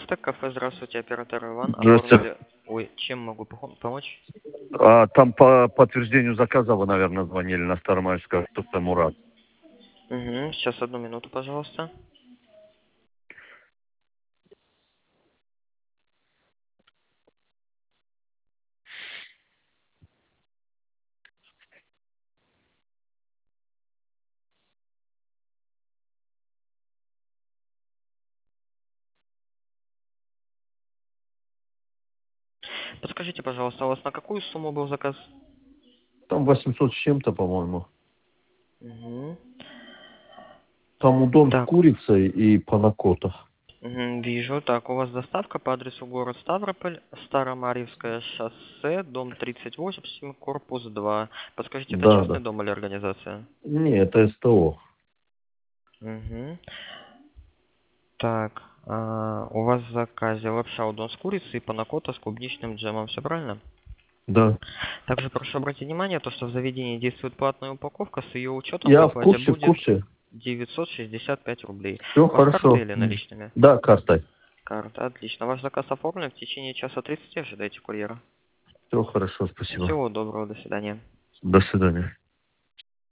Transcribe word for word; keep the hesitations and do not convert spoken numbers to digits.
Фудстек, кафе, здравствуйте, оператор Иван. Здравствуйте. Оформили... Ой, чем могу пом- помочь? А, там по подтверждению заказа вы, наверное, звонили на Старомайское, что Мурат. Угу, сейчас одну минуту, пожалуйста. Подскажите, пожалуйста, у вас на какую сумму был заказ? Там восемьсот с чем-то, по-моему. Угу. Там удон с Так, курицей и панакота. мгм, вижу. Так, у вас доставка по адресу город Ставрополь, Старомарьевское шоссе, дом тридцать восемь, корпус два. Подскажите, это Да, частный да. дом или организация? Не, это СТО. Угу. Так, а, у вас в заказе лапша удон с курицей и панакота с клубничным джемом, все правильно? Да. Также прошу обратить внимание, то, что в заведении действует платная упаковка, с ее учетом к Я в оплате курсе, в будет курсе. девятьсот шестьдесят пять рублей. Все У вас карта хорошо. или М. наличными? Да, картой. Карта, отлично. Ваш заказ оформлен, в течение часа тридцати ожидайте курьера. Все хорошо, спасибо. Всего доброго, до свидания. До свидания.